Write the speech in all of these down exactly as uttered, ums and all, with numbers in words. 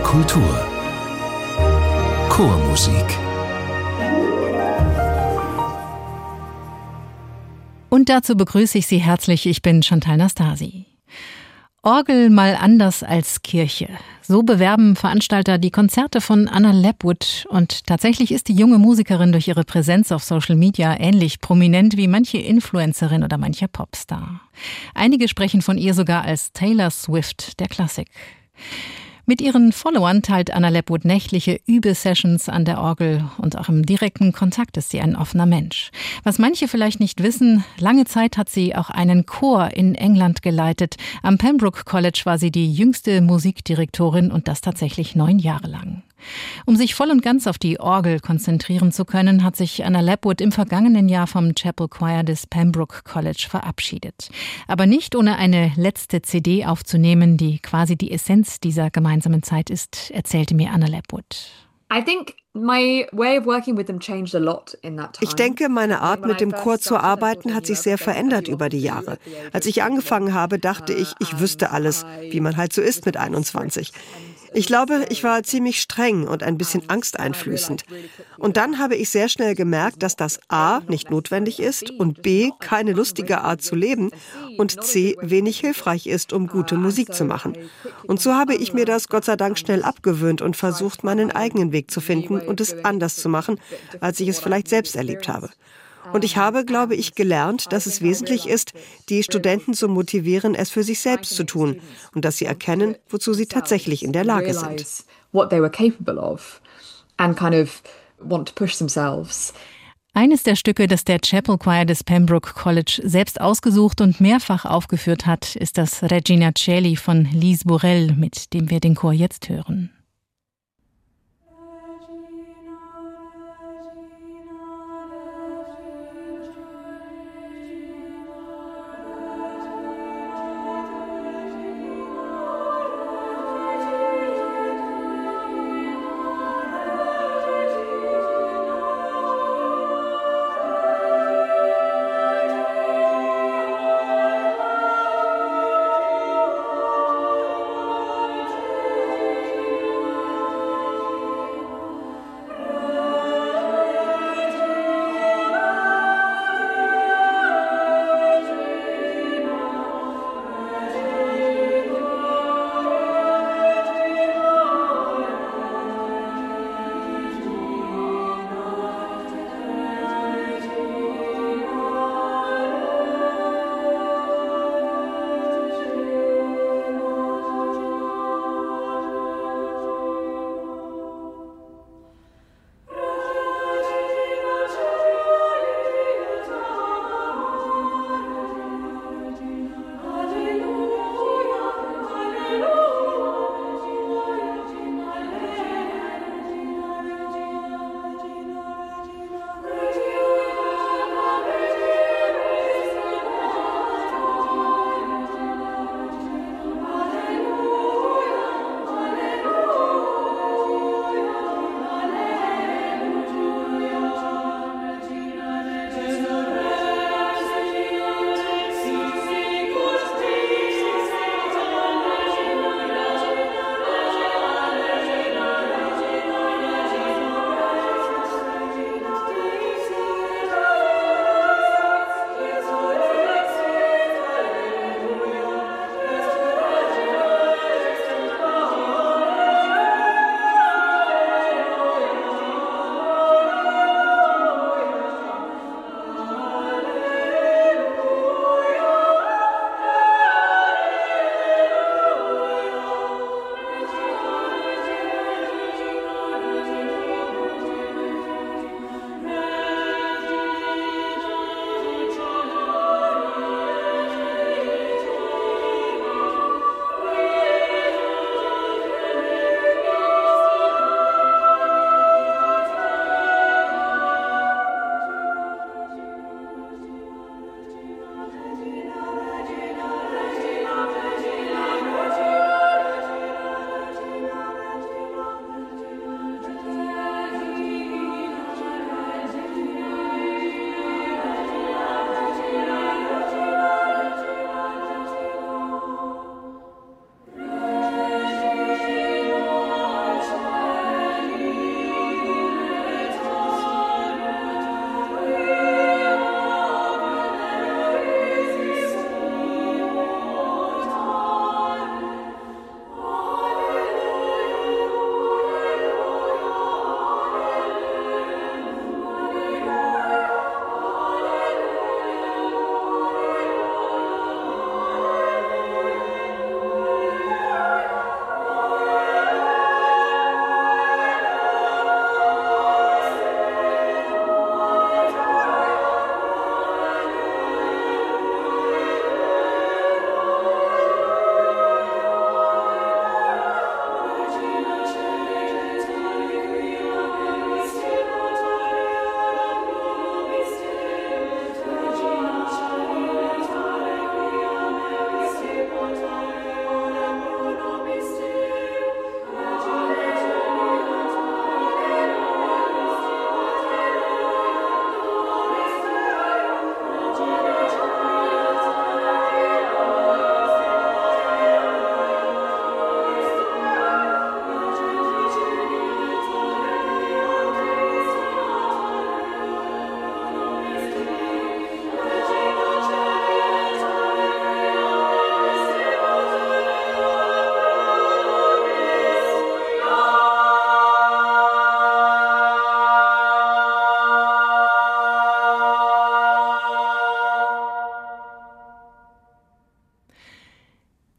Kultur Chormusik. Und dazu begrüße ich Sie herzlich, ich bin Chantal Nastasi. Orgel mal anders als Kirche. So bewerben Veranstalter die Konzerte von Anna Lepwood. Und tatsächlich ist die junge Musikerin durch ihre Präsenz auf Social Media ähnlich prominent wie manche Influencerin oder mancher Popstar. Einige sprechen von ihr sogar als Taylor Swift der Klassik. Mit ihren Followern teilt Anna Lepwood nächtliche Übesessions an der Orgel und auch im direkten Kontakt ist sie ein offener Mensch. Was manche vielleicht nicht wissen, lange Zeit hat sie auch einen Chor in England geleitet. Am Pembroke College war sie die jüngste Musikdirektorin und das tatsächlich neun Jahre lang. Um sich voll und ganz auf die Orgel konzentrieren zu können, hat sich Anna Lepwood im vergangenen Jahr vom Chapel Choir des Pembroke College verabschiedet. Aber nicht ohne eine letzte C D aufzunehmen, die quasi die Essenz dieser gemeinsamen Zeit ist, erzählte mir Anna Lepwood. Ich denke, meine Art, mit dem Chor zu arbeiten, hat sich sehr verändert über die Jahre. Als ich angefangen habe, dachte ich, ich wüsste alles, wie man halt so ist mit einundzwanzig. Ich glaube, ich war ziemlich streng und ein bisschen angsteinflößend. Und dann habe ich sehr schnell gemerkt, dass das A nicht notwendig ist und B keine lustige Art zu leben und C wenig hilfreich ist, um gute Musik zu machen. Und so habe ich mir das Gott sei Dank schnell abgewöhnt und versucht, meinen eigenen Weg zu finden und es anders zu machen, als ich es vielleicht selbst erlebt habe. Und ich habe, glaube ich, gelernt, dass es wesentlich ist, die Studenten zu motivieren, es für sich selbst zu tun und dass sie erkennen, wozu sie tatsächlich in der Lage sind. Eines der Stücke, das der Chapel Choir des Pembroke College selbst ausgesucht und mehrfach aufgeführt hat, ist das Regina Coeli von Lise Bourrel, mit dem wir den Chor jetzt hören.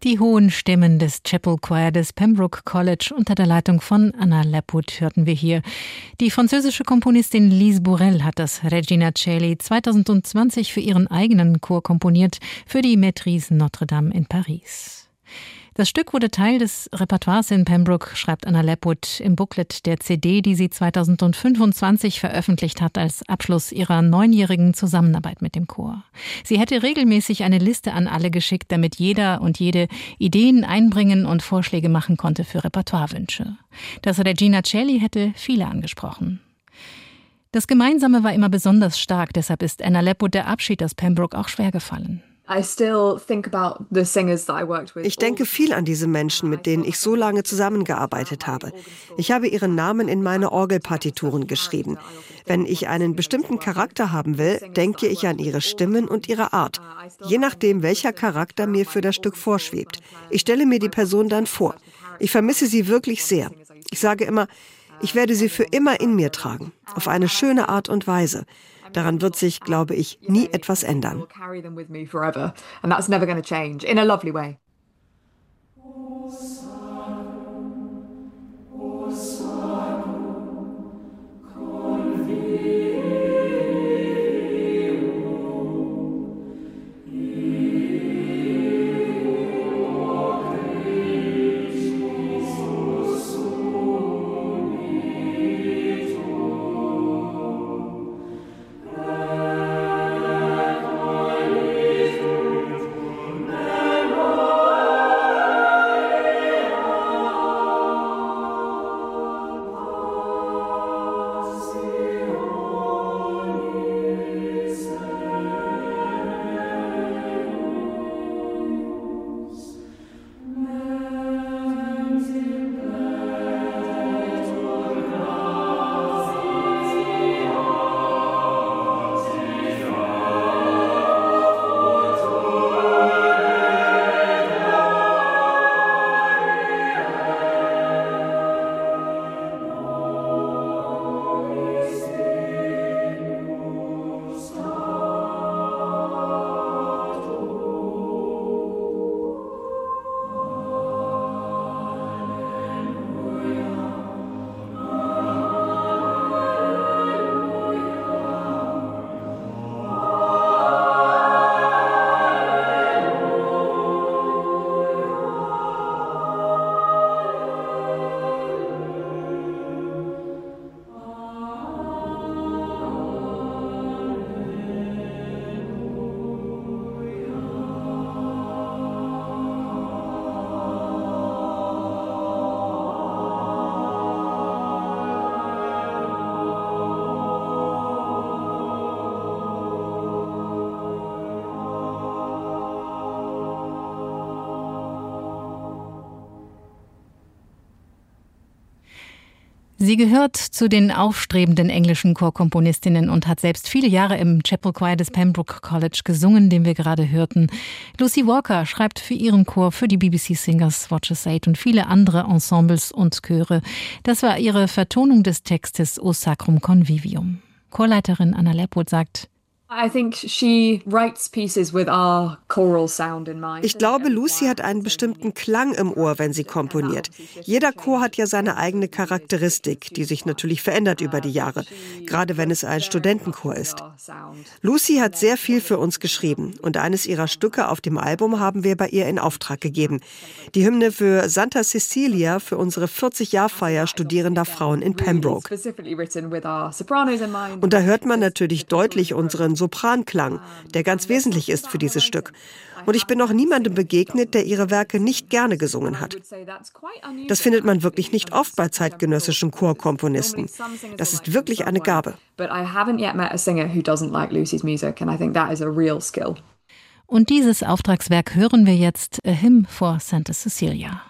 Die hohen Stimmen des Chapel Choir des Pembroke College unter der Leitung von Anna Lapwood hörten wir hier. Die französische Komponistin Lise Bourrel hat das Regina Coeli zweitausendzwanzig für ihren eigenen Chor komponiert, für die Maîtrise Notre-Dame in Paris. Das Stück wurde Teil des Repertoires in Pembroke, schreibt Anna Lapwood im Booklet der C D, die sie zweitausendfünfundzwanzig veröffentlicht hat als Abschluss ihrer neunjährigen Zusammenarbeit mit dem Chor. Sie hätte regelmäßig eine Liste an alle geschickt, damit jeder und jede Ideen einbringen und Vorschläge machen konnte für Repertoirewünsche. Das Regina Coeli hätte viele angesprochen. Das Gemeinsame war immer besonders stark, deshalb ist Anna Lapwood der Abschied aus Pembroke auch schwer gefallen. Ich denke viel an diese Menschen, mit denen ich so lange zusammengearbeitet habe. Ich habe ihren Namen in meine Orgelpartituren geschrieben. Wenn ich einen bestimmten Charakter haben will, denke ich an ihre Stimmen und ihre Art. Je nachdem, welcher Charakter mir für das Stück vorschwebt. Ich stelle mir die Person dann vor. Ich vermisse sie wirklich sehr. Ich sage immer, ich werde sie für immer in mir tragen. Auf eine schöne Art und Weise. Daran wird sich, glaube ich, nie etwas ändern. Sie gehört zu den aufstrebenden englischen Chorkomponistinnen und hat selbst viele Jahre im Chapel Choir des Pembroke College gesungen, den wir gerade hörten. Lucy Walker schreibt für ihren Chor, für die B B C Singers, Watchers Eight und viele andere Ensembles und Chöre. Das war ihre Vertonung des Textes O Sacrum Convivium. Chorleiterin Anna Lapwood sagt: Ich glaube, Lucy hat einen bestimmten Klang im Ohr, wenn sie komponiert. Jeder Chor hat ja seine eigene Charakteristik, die sich natürlich verändert über die Jahre, gerade wenn es ein Studentenchor ist. Lucy hat sehr viel für uns geschrieben und eines ihrer Stücke auf dem Album haben wir bei ihr in Auftrag gegeben. Die Hymne für Santa Cecilia für unsere vierzig-Jahr-Feier studierender Frauen in Pembroke. Und da hört man natürlich deutlich unseren Sopranklang, der ganz wesentlich ist für dieses Stück. Und ich bin noch niemandem begegnet, der ihre Werke nicht gerne gesungen hat. Das findet man wirklich nicht oft bei zeitgenössischen Chorkomponisten. Das ist wirklich eine Gabe. Und dieses Auftragswerk hören wir jetzt, A Hymn for Santa Cecilia.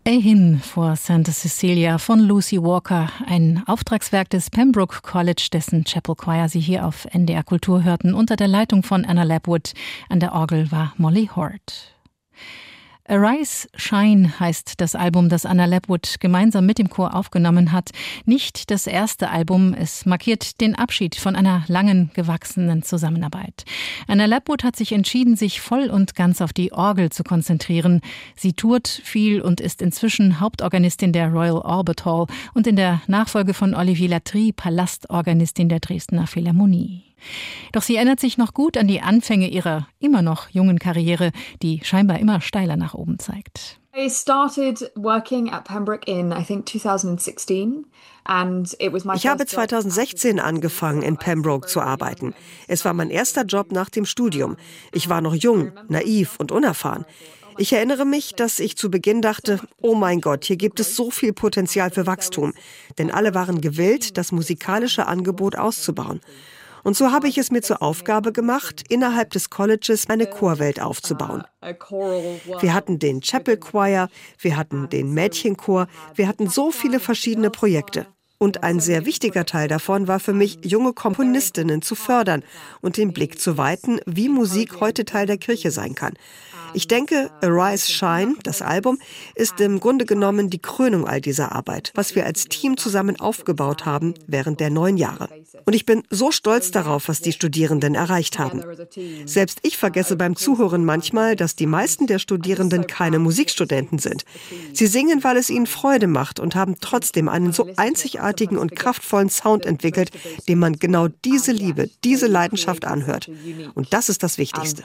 Hin vor Santa Cecilia von Lucy Walker, ein Auftragswerk des Pembroke College, dessen Chapel Choir Sie hier auf N D R Kultur hörten, unter der Leitung von Anna Lapwood. An der Orgel war Molly Hort. Arise, Shine heißt das Album, das Anna Lapwood gemeinsam mit dem Chor aufgenommen hat. Nicht das erste Album, es markiert den Abschied von einer langen, gewachsenen Zusammenarbeit. Anna Lapwood hat sich entschieden, sich voll und ganz auf die Orgel zu konzentrieren. Sie tourt viel und ist inzwischen Hauptorganistin der Royal Albert Hall und in der Nachfolge von Olivier Latry Palastorganistin der Dresdner Philharmonie. Doch sie erinnert sich noch gut an die Anfänge ihrer immer noch jungen Karriere, die scheinbar immer steiler nach oben zeigt. I started working at Pembroke in, I think, twenty sixteen. Ich habe zweitausendsechzehn angefangen, in Pembroke zu arbeiten. Es war mein erster Job nach dem Studium. Ich war noch jung, naiv und unerfahren. Ich erinnere mich, dass ich zu Beginn dachte, oh mein Gott, hier gibt es so viel Potenzial für Wachstum. Denn alle waren gewillt, das musikalische Angebot auszubauen. Und so habe ich es mir zur Aufgabe gemacht, innerhalb des Colleges eine Chorwelt aufzubauen. Wir hatten den Chapel Choir, wir hatten den Mädchenchor, wir hatten so viele verschiedene Projekte. Und ein sehr wichtiger Teil davon war für mich, junge Komponistinnen zu fördern und den Blick zu weiten, wie Musik heute Teil der Kirche sein kann. Ich denke, Arise, Shine, das Album, ist im Grunde genommen die Krönung all dieser Arbeit, was wir als Team zusammen aufgebaut haben während der neun Jahre. Und ich bin so stolz darauf, was die Studierenden erreicht haben. Selbst ich vergesse beim Zuhören manchmal, dass die meisten der Studierenden keine Musikstudenten sind. Sie singen, weil es ihnen Freude macht und haben trotzdem einen so einzigartigen und kraftvollen Sound entwickelt, dem man genau diese Liebe, diese Leidenschaft anhört. Und das ist das Wichtigste.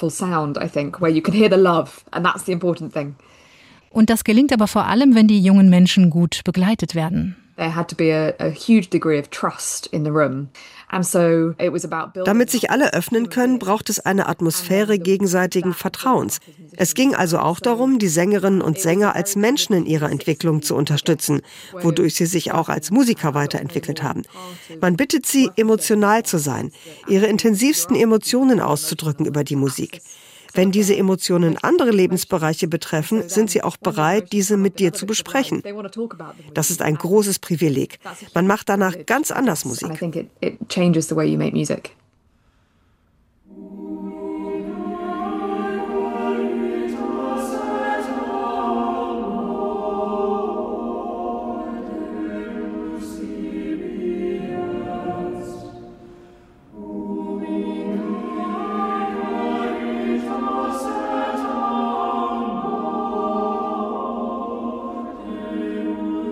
Hear the love, and that's the important thing. Und das gelingt aber vor allem, wenn die jungen Menschen gut begleitet werden. There had to be a, a huge degree of trust in the room. And so it was about building. Damit sich alle öffnen können, braucht es eine Atmosphäre gegenseitigen Vertrauens. Es ging also auch darum, die Sängerinnen und Sänger als Menschen in ihrer Entwicklung zu unterstützen, wodurch sie sich auch als Musiker weiterentwickelt haben. Man bittet sie, emotional zu sein, ihre intensivsten Emotionen auszudrücken über die Musik. Wenn diese Emotionen andere Lebensbereiche betreffen, sind sie auch bereit, diese mit dir zu besprechen. Das ist ein großes Privileg. Man macht danach ganz anders Musik.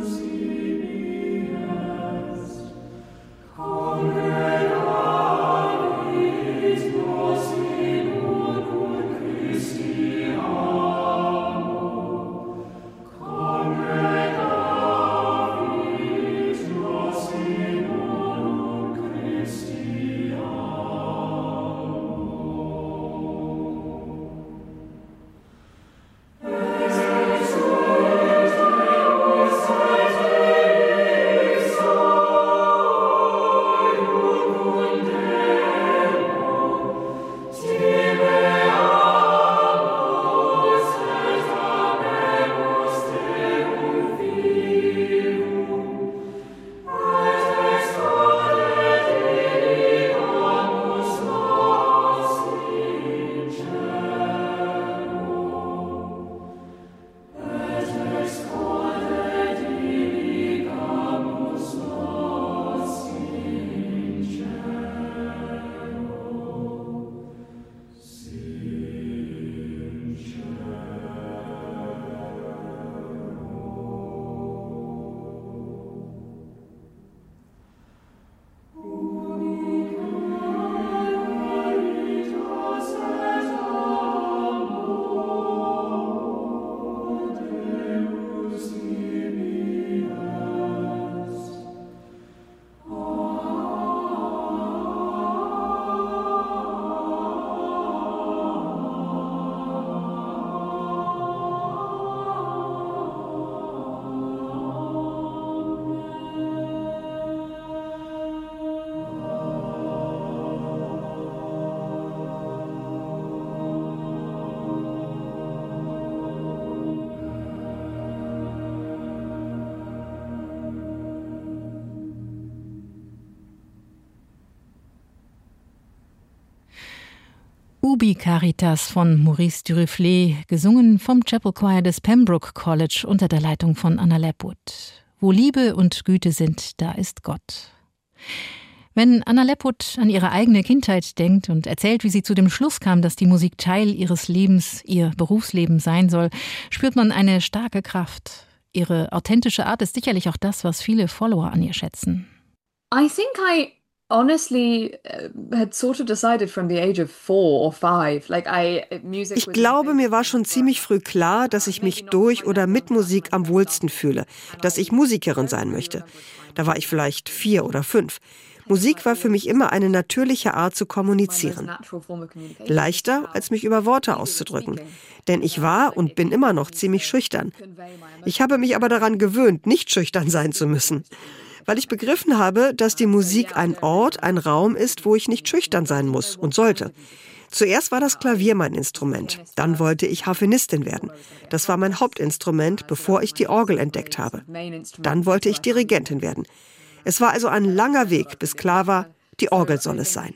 Congregate Ubi Caritas von Maurice Duruflé, gesungen vom Chapel Choir des Pembroke College unter der Leitung von Anna Lepwood. Wo Liebe und Güte sind, da ist Gott. Wenn Anna Lepwood an ihre eigene Kindheit denkt und erzählt, wie sie zu dem Schluss kam, dass die Musik Teil ihres Lebens, ihr Berufsleben sein soll, spürt man eine starke Kraft. Ihre authentische Art ist sicherlich auch das, was viele Follower an ihr schätzen. I think I honestly had sort of decided from the age of four or five. Like I, music Ich glaube, mir war schon ziemlich früh klar, dass ich mich durch oder mit Musik am wohlsten fühle, dass ich Musikerin sein möchte. Da war ich vielleicht vier oder fünf. Musik war für mich immer eine natürliche Art zu kommunizieren. Leichter, als mich über Worte auszudrücken. Denn ich war und bin immer noch ziemlich schüchtern. Ich habe mich aber daran gewöhnt, nicht schüchtern sein zu müssen. Weil ich begriffen habe, dass die Musik ein Ort, ein Raum ist, wo ich nicht schüchtern sein muss und sollte. Zuerst war das Klavier mein Instrument. Dann wollte ich Harfenistin werden. Das war mein Hauptinstrument, bevor ich die Orgel entdeckt habe. Dann wollte ich Dirigentin werden. Es war also ein langer Weg, bis klar war, die Orgel soll es sein.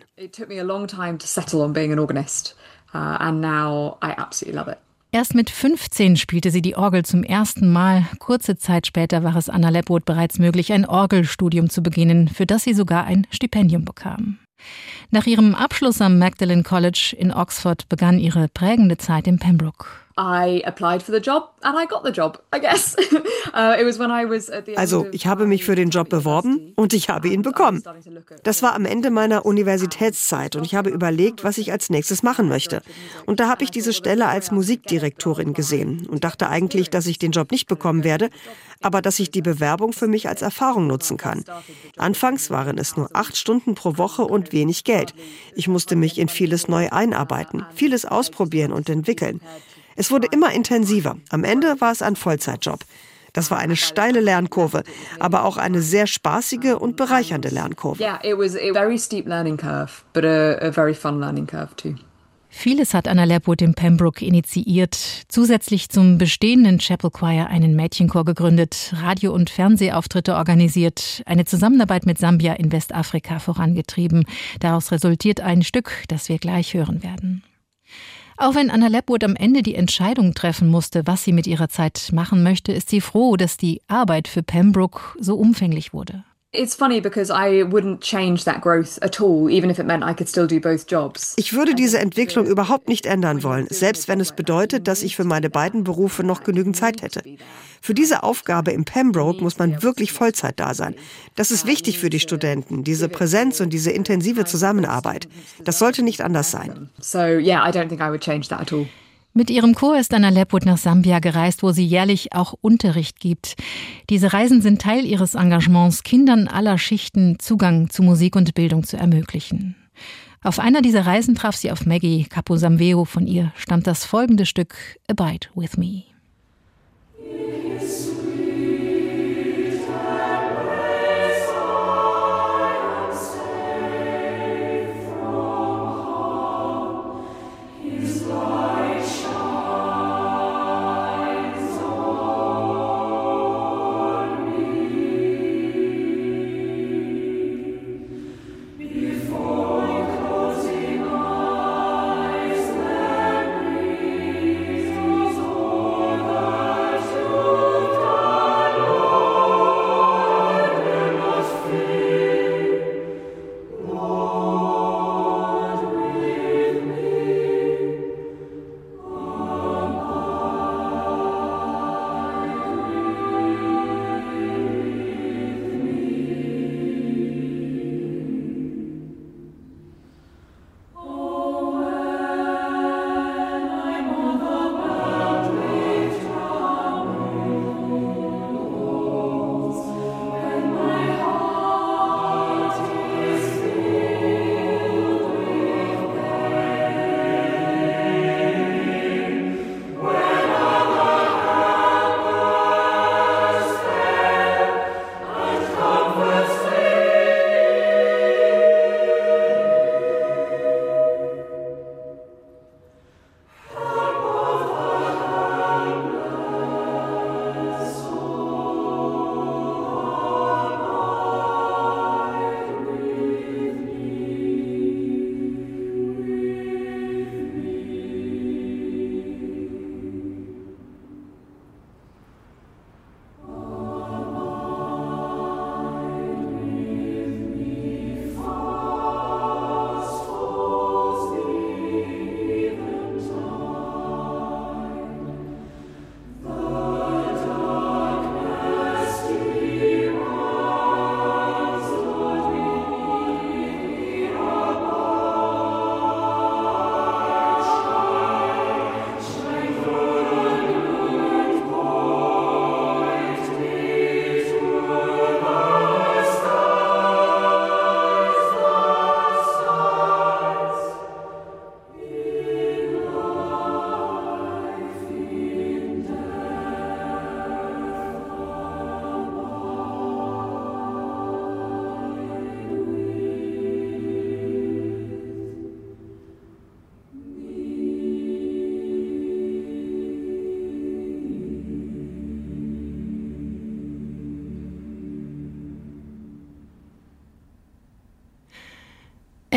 Erst mit fünfzehn spielte sie die Orgel zum ersten Mal. Kurze Zeit später war es Anna Lepwood bereits möglich, ein Orgelstudium zu beginnen, für das sie sogar ein Stipendium bekam. Nach ihrem Abschluss am Magdalen College in Oxford begann ihre prägende Zeit in Pembroke. I applied for the job and I got the job, I guess. uh, it was when I was at the Also, ich habe mich für den Job beworben und ich habe ihn bekommen. Das war am Ende meiner Universitätszeit und ich habe überlegt, was ich als nächstes machen möchte. Und da habe ich diese Stelle als Musikdirektorin gesehen und dachte eigentlich, dass ich den Job nicht bekommen werde, aber dass ich die Bewerbung für mich als Erfahrung nutzen kann. Anfangs waren es nur acht Stunden pro Woche und wenig Geld. Ich musste mich in vieles neu einarbeiten, vieles ausprobieren und entwickeln. Es wurde immer intensiver. Am Ende war es ein Vollzeitjob. Das war eine steile Lernkurve, aber auch eine sehr spaßige und bereichernde Lernkurve. Yeah, it was a very steep learning curve, but a, a very fun learning curve too. Vieles hat Anna Lepwood in Pembroke initiiert, zusätzlich zum bestehenden Chapel Choir einen Mädchenchor gegründet, Radio- und Fernsehauftritte organisiert, eine Zusammenarbeit mit Sambia in Westafrika vorangetrieben. Daraus resultiert ein Stück, das wir gleich hören werden. Auch wenn Anna Lepwood am Ende die Entscheidung treffen musste, was sie mit ihrer Zeit machen möchte, ist sie froh, dass die Arbeit für Pembroke so umfänglich wurde. It's funny because I wouldn't change that growth at all, even if it meant I could still do both jobs. Ich würde diese Entwicklung überhaupt nicht ändern wollen, selbst wenn es bedeutet, dass ich für meine beiden Berufe noch genügend Zeit hätte. Für diese Aufgabe im Pembroke muss man wirklich Vollzeit da sein. Das ist wichtig für die Studenten, diese Präsenz und diese intensive Zusammenarbeit. Das sollte nicht anders sein. So yeah, I don't think I would change that at all. Mit ihrem Chor ist Anna Lepwood nach Sambia gereist, wo sie jährlich auch Unterricht gibt. Diese Reisen sind Teil ihres Engagements, Kindern aller Schichten Zugang zu Musik und Bildung zu ermöglichen. Auf einer dieser Reisen traf sie auf Maggie Kaposamveo. Von ihr stammt das folgende Stück Abide with Me.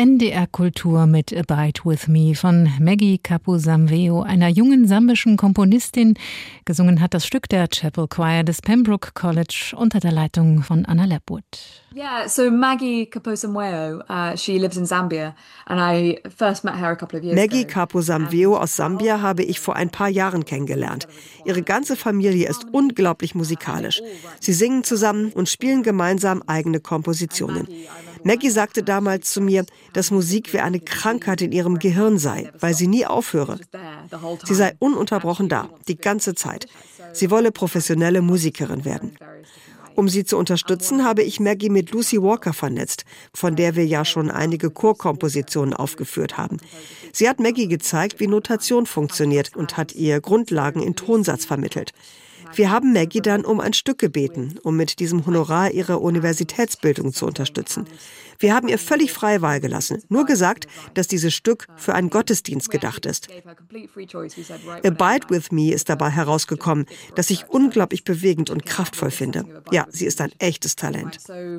N D R Kultur mit Abide With Me von Maggie Caposamveo, einer jungen sambischen Komponistin. Gesungen hat das Stück der Chapel Choir des Pembroke College unter der Leitung von Anna Lepwood. Yeah, so Maggie Caposamveo, uh, she lives in Zambia and I first met her a couple of years Maggie ago. Caposamveo aus Sambia habe ich vor ein paar Jahren kennengelernt. Ihre ganze Familie ist unglaublich musikalisch. Sie singen zusammen und spielen gemeinsam eigene Kompositionen. Maggie sagte damals zu mir, dass Musik wie eine Krankheit in ihrem Gehirn sei, weil sie nie aufhöre. Sie sei ununterbrochen da, die ganze Zeit. Sie wolle professionelle Musikerin werden. Um sie zu unterstützen, habe ich Maggie mit Lucy Walker vernetzt, von der wir ja schon einige Chorkompositionen aufgeführt haben. Sie hat Maggie gezeigt, wie Notation funktioniert und hat ihr Grundlagen in Tonsatz vermittelt. Wir haben Maggie dann um ein Stück gebeten, um mit diesem Honorar ihre Universitätsbildung zu unterstützen. Wir haben ihr völlig freie Wahl gelassen, nur gesagt, dass dieses Stück für einen Gottesdienst gedacht ist. Abide With Me ist dabei herausgekommen, das ich unglaublich bewegend und kraftvoll finde. Ja, sie ist ein echtes Talent.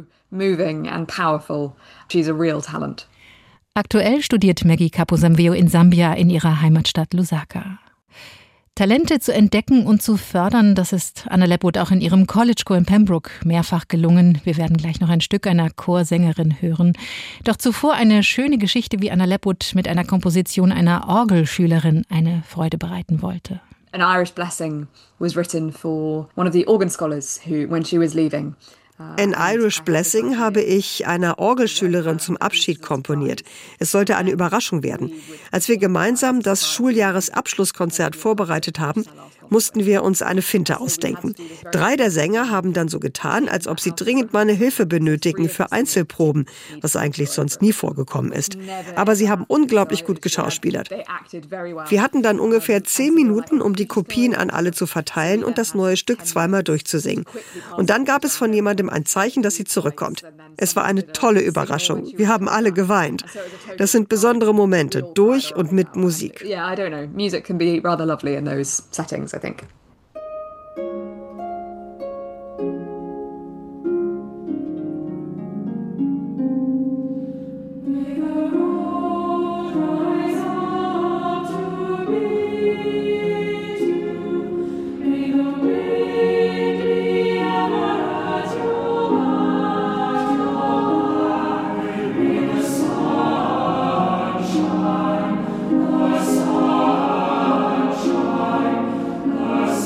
Aktuell studiert Maggie Caposamveo in Sambia in ihrer Heimatstadt Lusaka. Talente zu entdecken und zu fördern, das ist Anna Lepwood auch in ihrem College-Chor in Pembroke mehrfach gelungen. Wir werden gleich noch ein Stück einer Chorsängerin hören. Doch zuvor eine schöne Geschichte, wie Anna Lepwood mit einer Komposition einer Orgelschülerin eine Freude bereiten wollte. An Irish Blessing was written for one of the organ scholars who, when she was leaving. An Irish Blessing habe ich einer Orgelschülerin zum Abschied komponiert. Es sollte eine Überraschung werden. Als wir gemeinsam das Schuljahresabschlusskonzert vorbereitet haben, mussten wir uns eine Finte ausdenken. Drei der Sänger haben dann so getan, als ob sie dringend meine Hilfe benötigen für Einzelproben, was eigentlich sonst nie vorgekommen ist. Aber sie haben unglaublich gut geschauspielert. Wir hatten dann ungefähr zehn Minuten, um die Kopien an alle zu verteilen und das neue Stück zweimal durchzusingen. Und dann gab es von jemandem ein Zeichen, dass sie zurückkommt. Es war eine tolle Überraschung. Wir haben alle geweint. Das sind besondere Momente, durch und mit Musik. Yeah, I don't know. Music can be rather lovely in those settings, I think. Sunshine, the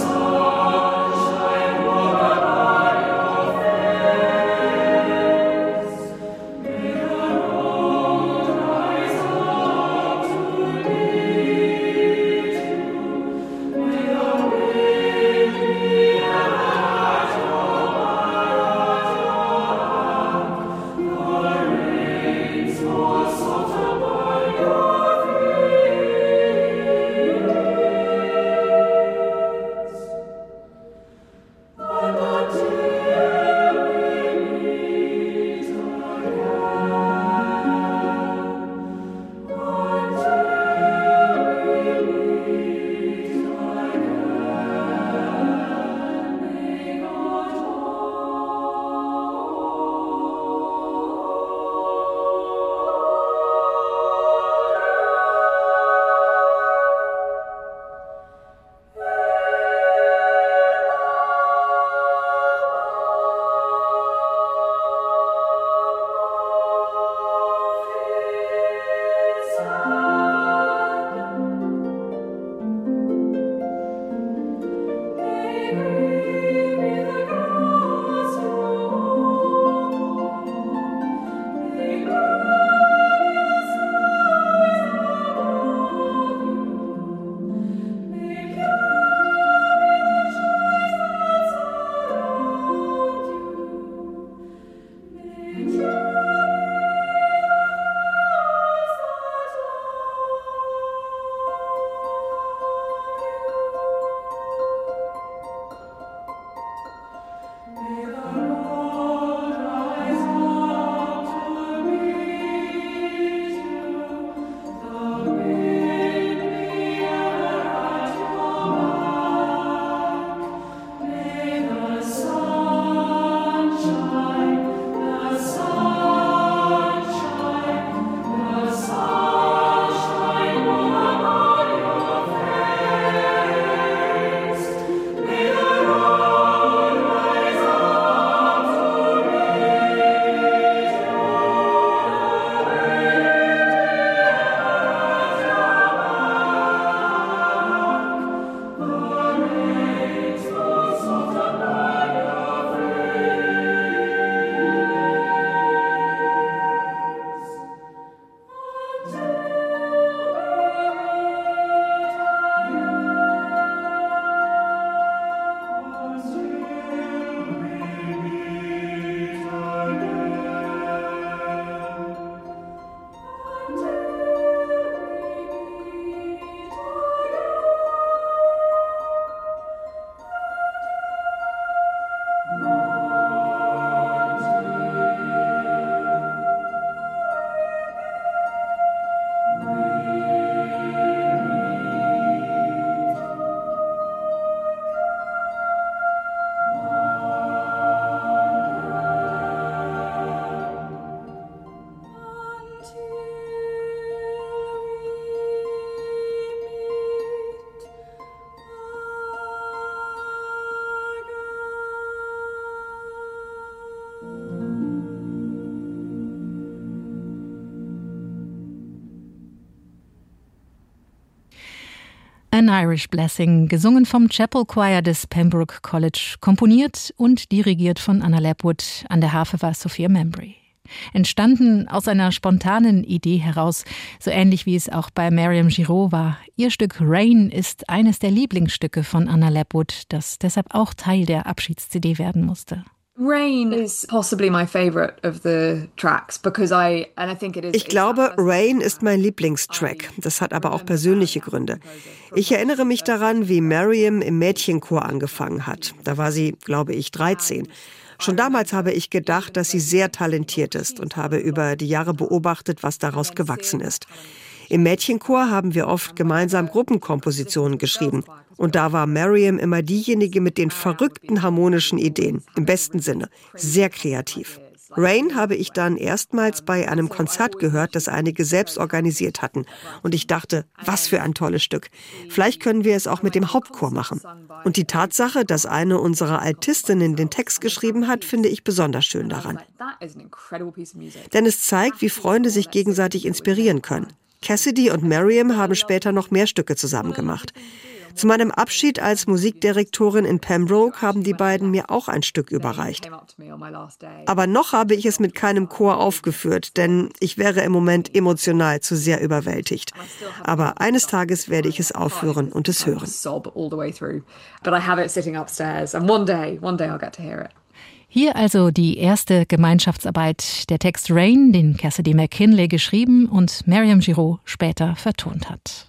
An Irish Blessing, gesungen vom Chapel Choir des Pembroke College, komponiert und dirigiert von Anna Lapwood, an der Harfe war Sophia Membry. Entstanden aus einer spontanen Idee heraus, so ähnlich wie es auch bei Maryam Giraud war. Ihr Stück Rain ist eines der Lieblingsstücke von Anna Lapwood, das deshalb auch Teil der Abschieds-C D werden musste. Rain is possibly my favorite of the tracks because I and I think it is. Ich glaube, Rain ist mein Lieblingstrack. Das hat aber auch persönliche Gründe. Ich erinnere mich daran, wie Maryam im Mädchenchor angefangen hat. Da war sie, glaube ich, dreizehn. Schon damals habe ich gedacht, dass sie sehr talentiert ist und habe über die Jahre beobachtet, was daraus gewachsen ist. Im Mädchenchor haben wir oft gemeinsam Gruppenkompositionen geschrieben. Und da war Maryam immer diejenige mit den verrückten harmonischen Ideen, im besten Sinne, sehr kreativ. Rain habe ich dann erstmals bei einem Konzert gehört, das einige selbst organisiert hatten. Und ich dachte, was für ein tolles Stück. Vielleicht können wir es auch mit dem Hauptchor machen. Und die Tatsache, dass eine unserer Altistinnen den Text geschrieben hat, finde ich besonders schön daran. Denn es zeigt, wie Freunde sich gegenseitig inspirieren können. Cassidy und Maryam haben später noch mehr Stücke zusammen gemacht. Zu meinem Abschied als Musikdirektorin in Pembroke haben die beiden mir auch ein Stück überreicht. Aber noch habe ich es mit keinem Chor aufgeführt, denn ich wäre im Moment emotional zu sehr überwältigt. Aber eines Tages werde ich es aufführen und es hören. Hier also die erste Gemeinschaftsarbeit, der Text Rain, den Cassidy McKinley geschrieben und Maryam Giraud später vertont hat.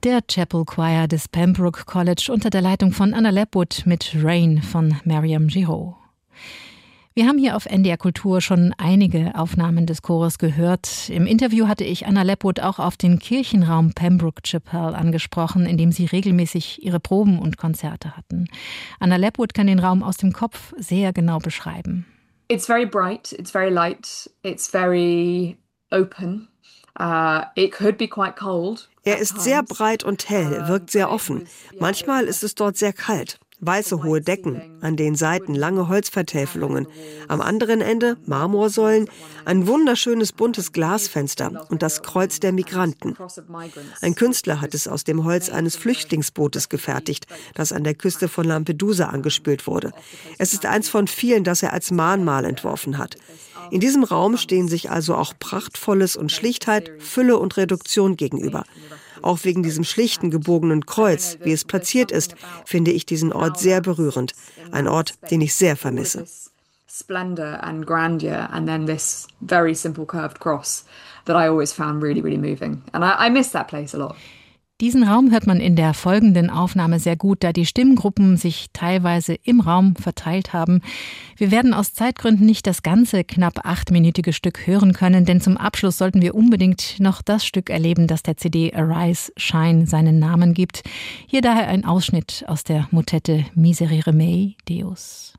Der Chapel Choir des Pembroke College unter der Leitung von Anna Lepwood mit Rain von Mariam Giraud. Wir haben hier auf N D R Kultur schon einige Aufnahmen des Chores gehört. Im Interview hatte ich Anna Lepwood auch auf den Kirchenraum Pembroke Chapel angesprochen, in dem sie regelmäßig ihre Proben und Konzerte hatten. Anna Lepwood kann den Raum aus dem Kopf sehr genau beschreiben. It's very bright, it's very light, it's very open. Uh, it could be quite cold. Er ist sehr breit und hell, wirkt sehr offen. Manchmal ist es dort sehr kalt. Weiße hohe Decken, an den Seiten lange Holzvertäfelungen, am anderen Ende Marmorsäulen, ein wunderschönes buntes Glasfenster und das Kreuz der Migranten. Ein Künstler hat es aus dem Holz eines Flüchtlingsbootes gefertigt, das an der Küste von Lampedusa angespült wurde. Es ist eins von vielen, das er als Mahnmal entworfen hat. In diesem Raum stehen sich also auch Prachtvolles und Schlichtheit, Fülle und Reduktion gegenüber. Auch wegen diesem schlichten, gebogenen Kreuz, wie es platziert ist, finde ich diesen Ort sehr berührend. Ein Ort, den ich sehr vermisse. Splendor and grandeur and then this very simple curved cross that I always found really, really moving. And I, I miss that place a lot. Diesen Raum hört man in der folgenden Aufnahme sehr gut, da die Stimmgruppen sich teilweise im Raum verteilt haben. Wir werden aus Zeitgründen nicht das ganze knapp achtminütige Stück hören können, denn zum Abschluss sollten wir unbedingt noch das Stück erleben, das der C D Arise, Shine seinen Namen gibt. Hier daher ein Ausschnitt aus der Motette Miserere mei, Deus.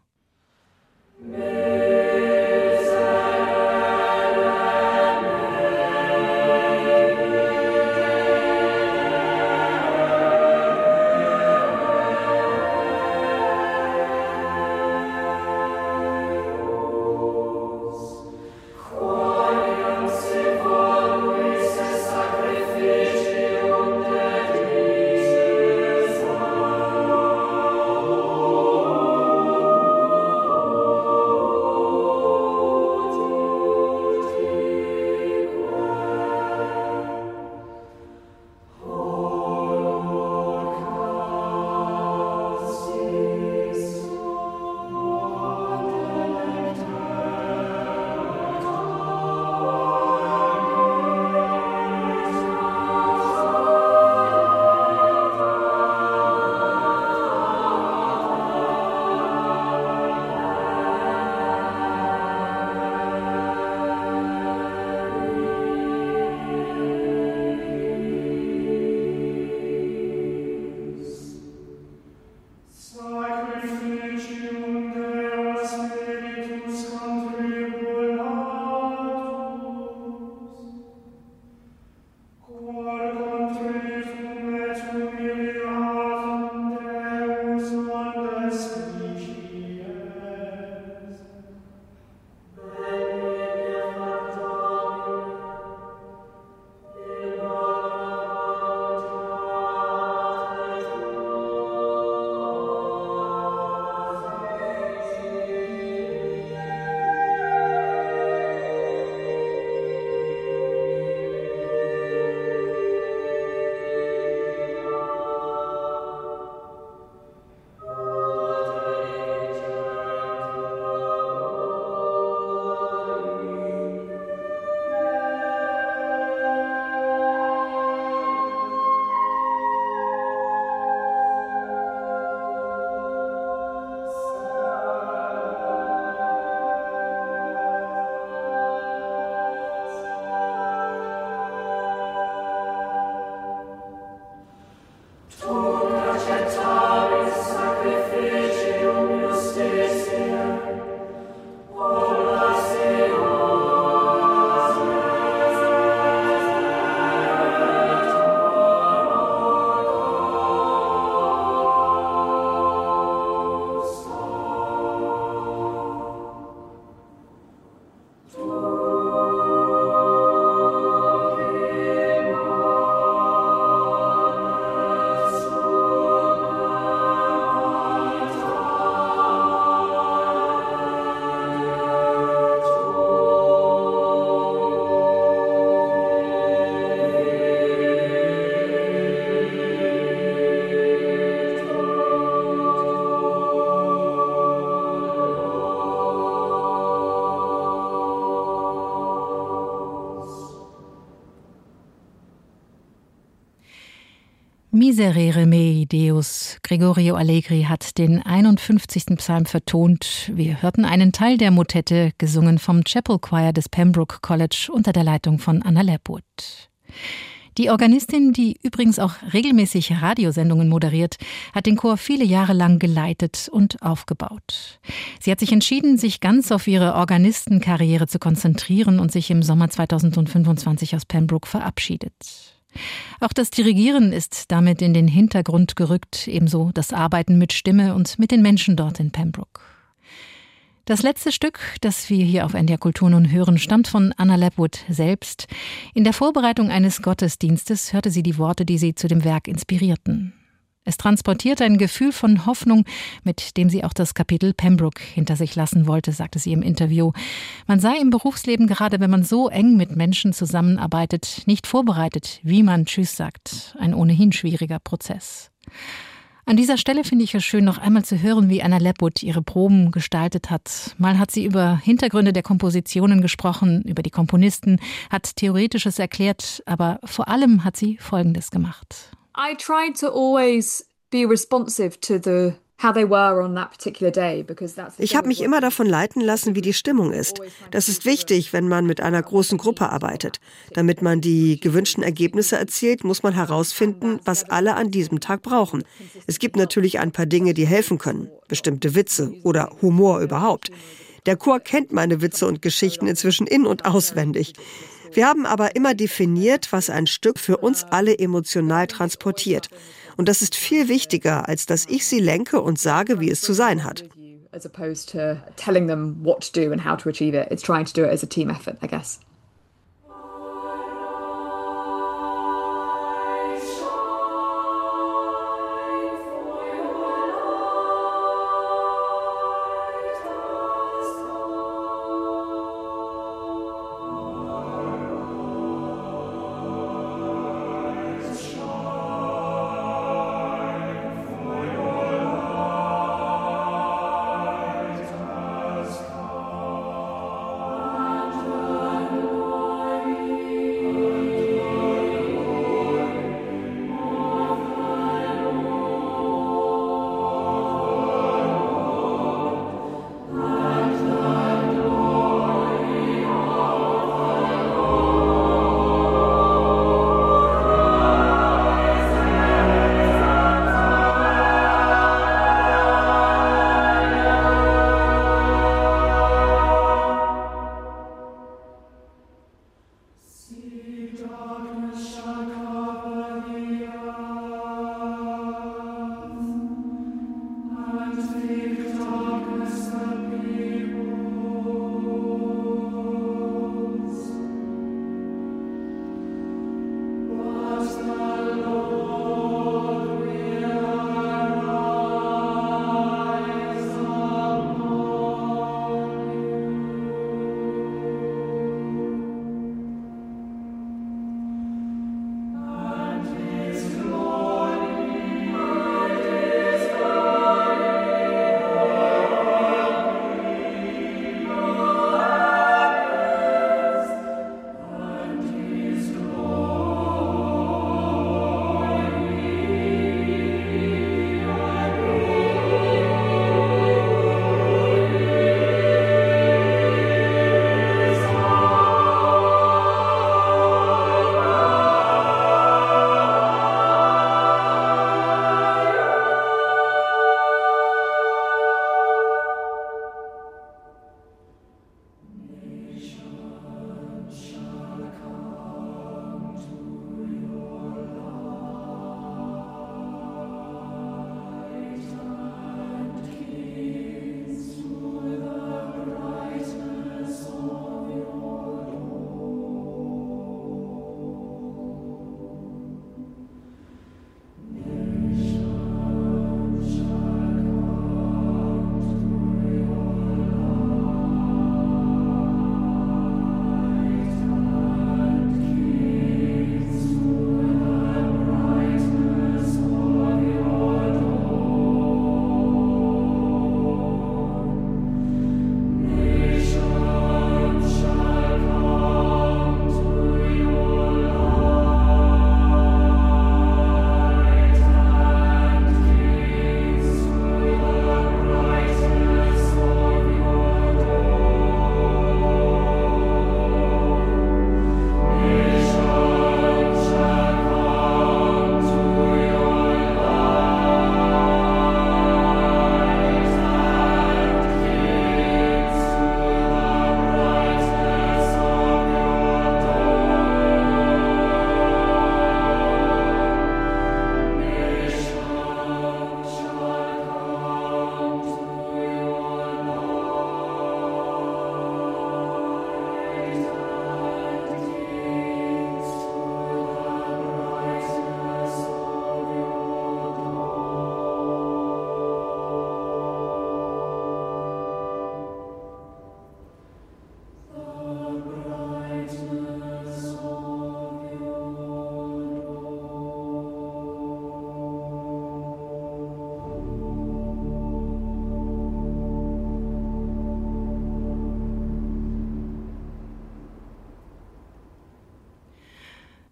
Miserere mei Deus. Gregorio Allegri hat den einundfünfzigsten Psalm vertont. Wir hörten einen Teil der Motette, gesungen vom Chapel Choir des Pembroke College unter der Leitung von Anna Lepwood. Die Organistin, die übrigens auch regelmäßig Radiosendungen moderiert, hat den Chor viele Jahre lang geleitet und aufgebaut. Sie hat sich entschieden, sich ganz auf ihre Organistenkarriere zu konzentrieren und sich im Sommer zweitausendfünfundzwanzig aus Pembroke verabschiedet. Auch das Dirigieren ist damit in den Hintergrund gerückt, ebenso das Arbeiten mit Stimme und mit den Menschen dort in Pembroke. Das letzte Stück, das wir hier auf N D R Kultur nun hören, stammt von Anna Lepwood selbst. In der Vorbereitung eines Gottesdienstes hörte sie die Worte, die sie zu dem Werk inspirierten. Es transportiert ein Gefühl von Hoffnung, mit dem sie auch das Kapitel Pembroke hinter sich lassen wollte, sagte sie im Interview. Man sei im Berufsleben, gerade wenn man so eng mit Menschen zusammenarbeitet, nicht vorbereitet, wie man Tschüss sagt. Ein ohnehin schwieriger Prozess. An dieser Stelle finde ich es schön, noch einmal zu hören, wie Anna Lepwood ihre Proben gestaltet hat. Mal hat sie über Hintergründe der Kompositionen gesprochen, über die Komponisten, hat Theoretisches erklärt, aber vor allem hat sie Folgendes gemacht. I tried to always be responsive to the how they were on that particular day, because that's Ich habe mich immer davon leiten lassen, wie die Stimmung ist. Das ist wichtig, wenn man mit einer großen Gruppe arbeitet. Damit man die gewünschten Ergebnisse erzielt, muss man herausfinden, was alle an diesem Tag brauchen. Es gibt natürlich ein paar Dinge, die helfen können, bestimmte Witze oder Humor überhaupt. Der Chor kennt meine Witze und Geschichten inzwischen in- und auswendig. Wir haben aber immer definiert, was ein Stück für uns alle emotional transportiert. Und das ist viel wichtiger, als dass ich sie lenke und sage, wie es zu sein hat. As opposed to telling them what to do and how to achieve it. It's trying to do it as a team effort, I guess.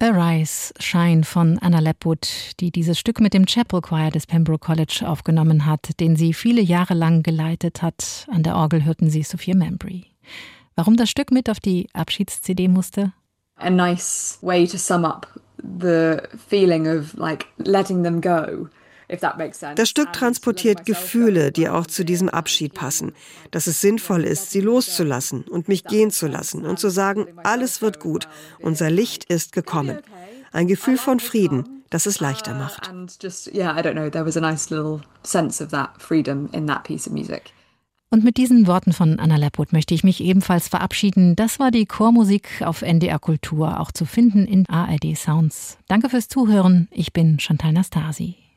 Arise, Shine von Anna Lepwood, die dieses Stück mit dem Chapel Choir des Pembroke College aufgenommen hat, den sie viele Jahre lang geleitet hat. An der Orgel hörten sie Sophia Membry. Warum das Stück mit auf die Abschieds-C D musste? A nice way to sum up the feeling of like letting them go. Das Stück transportiert Gefühle, die auch zu diesem Abschied passen. Dass es sinnvoll ist, sie loszulassen und mich gehen zu lassen und zu sagen, alles wird gut, unser Licht ist gekommen. Ein Gefühl von Frieden, das es leichter macht. Und mit diesen Worten von Anna Lepwood möchte ich mich ebenfalls verabschieden. Das war die Chormusik auf N D R Kultur, auch zu finden in A R D Sounds. Danke fürs Zuhören. Ich bin Chantal Nastasi.